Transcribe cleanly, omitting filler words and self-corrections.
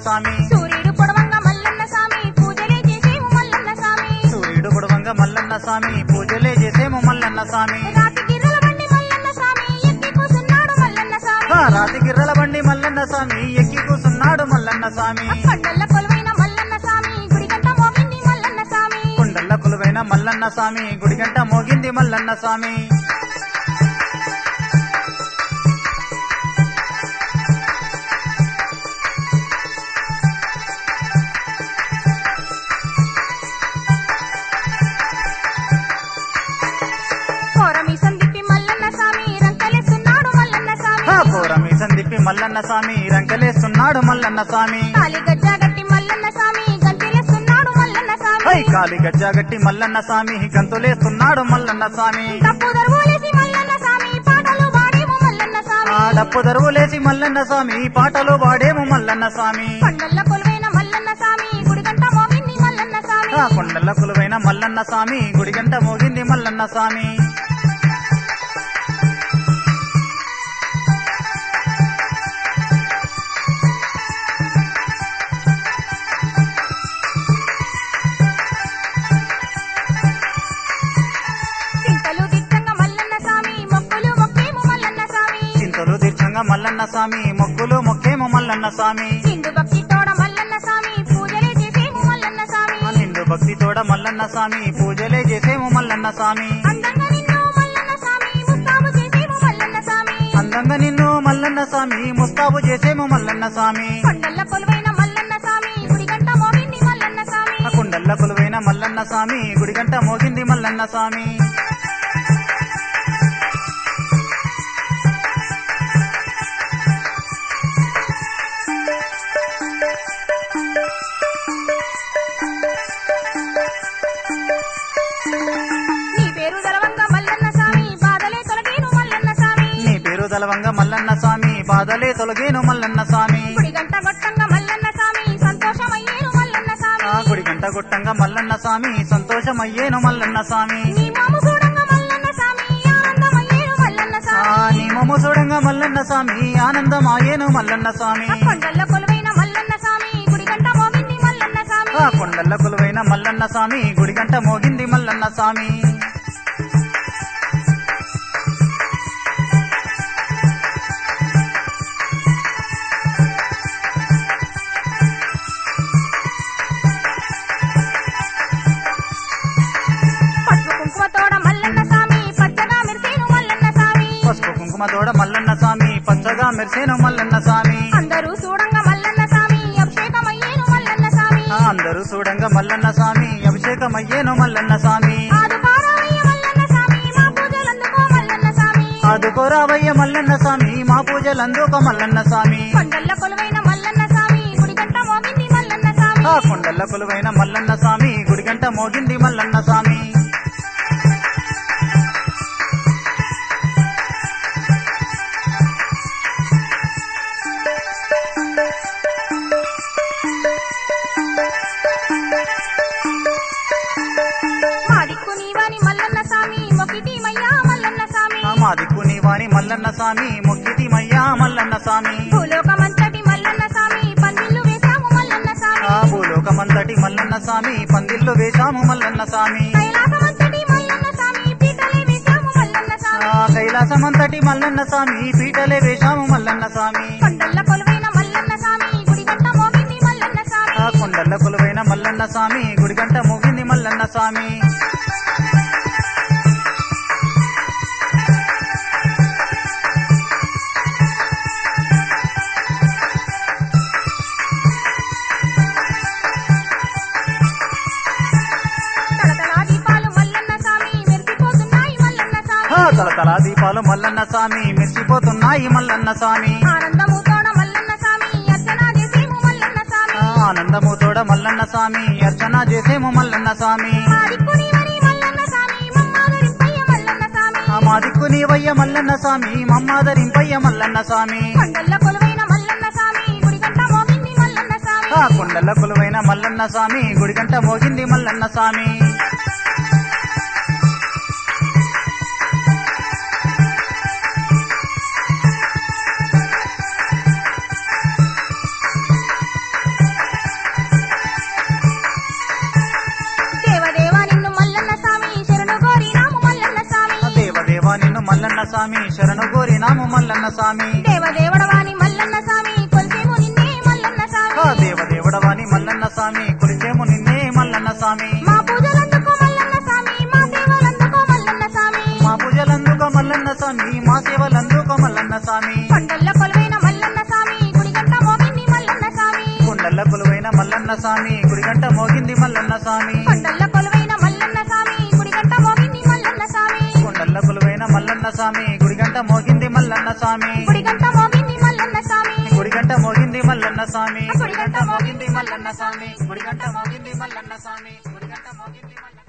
స్వామి సూర్యుడు పొడవంగా మల్లన్న స్వామి పూజలే చేసేము మల్లన్న స్వామి సూర్యుడు పొడవంగా మల్లన్న స్వామి పూజలే చేసేము మల్లన్న స్వామి రాతి గిర్రల బండి మల్లన్న స్వామి ఎక్కి కూసున్నాడు మల్లన్న స్వామి రాతి గిర్రల బండి మల్లన్న స్వామి ఎక్కి కూసున్నాడు మల్లన్న స్వామి కొండల్ల కొలువైన మల్లన్న స్వామి గుడిగంట మోగింది మల్లన్న స్వామి కొండల్ల కొలువైన మల్లన్న స్వామి గుడిగంట మోగింది మల్లన్న స్వామి కోరమీసం తిప్పి మల్లన్న స్వామి రంకలేస్తున్నాడు మల్లన్న స్వామి పూరమీసం తిప్పి మల్లన్న స్వామి రంకలేస్తున్నాడు మల్లన్న స్వామి కాలి గజ్జ గట్టి మల్లన్న స్వామి గంతిలేస్తున్నాడు మల్లన్న స్వామి కాలి గజ్జాగట్టి మల్లన్న స్వామి గంతులేస్తున్నాడు మల్లన్న స్వామి తప్పు దరువులేసి మల్లన్న స్వామి పాటలు పాడేము మల్లన్న స్వామి డప్పు దరువులేసి మల్లన్న స్వామి పాటలు పాడేము మల్లన్న స్వామి కొండల్ల కొలువైన మల్లన్న స్వామి గుడిగంట మోగింది మల్లన్న స్వామి కొండల్ల కొలువైన మల్లన్న స్వామి గుడిగంట మోగింది మల్లన్న స్వామి చింతలు దిట్టంగా మల్లన్న స్వామి మొక్కులు మొక్కేము మల్లన్న స్వామి చింతలు తీర్చంగా మల్లన్న స్వామి మొక్కులు మొక్కేము మల్లన్న స్వామి నిండు భక్తి తోడ మల్లన్న స్వామి పూజలే చేసేము మల్లన్న స్వామి నిండు భక్తి తోడ మల్లన్న స్వామి పూజలే చేసేము మల్లన్న స్వామి అందంగా నిన్ను మల్లన్న స్వామి ముస్తాబు చేసేము మల్లన్న స్వామి అందంగా నిన్ను మల్లన్న స్వామి ముస్తాబు చేసేము మల్లన్న స్వామి కొండల్ల కొలువైన మల్లన్న స్వామి గుడిగంట మోగింది మల్లన్న స్వామి కొండల్ల కొలువైన మల్లన్న స్వామి గుడిగంట మోగింది మల్లన్న స్వామి నీ పేరు దరవంగా మల్లన్న స్వామి బాధలే తొలగేను మల్లన్న స్వామి నీ పేరు తలవంగ మల్లన్న స్వామి బాధలే తొలగేను మల్లన్న స్వామి గుడిగంట గొట్టంగా మల్లన్న స్వామి సంతోషమయ్యేను మల్లన్న స్వామి గుడిగంట గుట్టంగా మల్లన్న స్వామి సంతోషమయ్యేను మల్లన్న స్వామి నీ మాము చూడంగా మల్లన్న స్వామి ఆనందమయ్యేను మల్లన్న స్వామి నీ మొమ్ము చూడంగా మల్లన్న స్వామి ఆనందమాయేను మల్లన్న స్వామి కొండల్ల కొలువైన మల్లన్న స్వామి గుడిగంట మోగింది మల్లన్న స్వామి కొండల్ల కొలువైన మల్లన్న స్వామి గుడిగంట మోగింది మల్లన్న స్వామి పసుపు కుంకుమ తోడ మల్లన్న స్వామి పచ్చగా మెరిసేను మల్లన్న స్వామి పసుపు కుంకుమ తోడ మల్లన్న స్వామి పచ్చగా మెరిసేను మల్లన్న స్వామి అందరూ చూడంగా మల్లన్న స్వామి అభిషేకమయ్యేను మల్లన్న స్వామి అందరూ చూడంగా మల్లన్న స్వామి అభిషేకమయ్యేను మల్లన్న స్వామి ఆదుకోరావయ్య మల్లన్న స్వామి మా పూజలందుకో మల్లన్న స్వామి ఆదుకోరావయ్య మల్లన్న స్వామి మా పూజలందుకో మల్లన్న స్వామి కొండల్ల కొలువైన మల్లన్న స్వామి గుడిగంట మోగింది మల్లన్న స్వామి కొండల్ల కొలువైన మల్లన్న స్వామి గుడిగంట మోగింది మల్లన్న స్వామి మా దిక్కు నీవాని మల్లన్న స్వామి మొక్కిటి మయ్యా మల్లన్న స్వామి మా దిక్కు నీవాని మల్లన్న స్వామి మొక్కితి మయ్యా మల్లన్న స్వామి భూలోకమంతటి మల్లన్న స్వామి పందిళ్ళు వేశాము మల్లన్న స్వామి భూలోకమంతటి మల్లన్న స్వామి పందిళ్ళు వేశాము మల్లన్న స్వామి కైలాసమంతటి మల్లన్న స్వామి పీటలే వేశాము మల్లన్న స్వామి కైలాసమంతటి మల్లన్న స్వామి పీటలే వేశాము మల్లన్న స్వామి కొండల్ల కొలువైన మల్లన్న స్వామి గుడిగంట మోగింది మల్లన్న స్వామి కొండల్ల కొలువైన మల్లన్న స్వామి గుడిగంట మోగింది మల్లన్న స్వామి తలతలా దీపాలు మల్లన్న స్వామి మెరిసిపోతున్నాయి మల్లన్న స్వామి తలతల దీపాలు మల్లన్న స్వామి మెరిసిపోతున్నాయి మల్లన్న స్వామి ఆనందము తోడ మల్లన్న స్వామి అర్చన చేసేము మల్లన్న స్వామి ఆనందము తోడ మల్లన్న స్వామి అర్చన చేసేము మల్లన్న స్వామి మా దిక్కు నీవని మల్లన్న స్వామి మమ్మాదరింపయ్య మల్లన్న స్వామి మా దిక్కు నీవయ్య మల్లన్న స్వామి మమ్మాదరింపయ్య మల్లన్న స్వామి కొండల్ల కొలువైన మల్లన్న స్వామి గుడిగంట మోగింది మల్లన్న స్వామి కొండల్ల కొలువైన మల్లన్న స్వామి గుడిగంట మోగింది మల్లన్న స్వామి కొలిచినాము మల్లన్న స్వామి దేవదేవడవాని మల్లన్న స్వామి కొలిసేము నిన్నే మల్లన్న స్వామి దేవదేవుడవాని మల్లన్న స్వామి కొలిచేము నిన్నే మల్లన్న స్వామి మా పూజలందుకో మల్లన్న స్వామి మా సేవలందుకో మల్లన్న స్వామి మా పూజలందుకో మల్లన్న స్వామి మా సేవలందుకో మల్లన్న స్వామి కొండల్ల కొలువైన మల్లన్న స్వామి గుడిగంట మోగింది మల్లన్న స్వామి కొండల్ల కొలువైన మల్లన్న స్వామి గుడిగంట మోగింది మల్లన్న స్వామి కొండల్ల కొలువైన మల్లన్న స్వామి గుడిగంట మోగింది మల్లన్న స్వామి కొండల్ల కొలువైన మల్లన్న స్వామి గుడిగంట మోగింది మల్లన్న స్వామి గుడిగంట మోగింది మల్లన్న స్వామి గుడిగంట మోగింది మల్లన్న స్వామి గుడిగంట మోగింది మల్లన్న స్వామి గుడిగంట మోగింది మల్లన్న స్వామి గుడిగంట మోగింది మల్లన్న